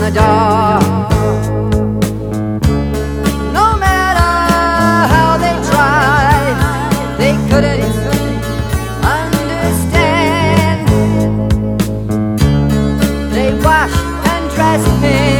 the door. No matter how they tried, they couldn't understand. They washed and dressed me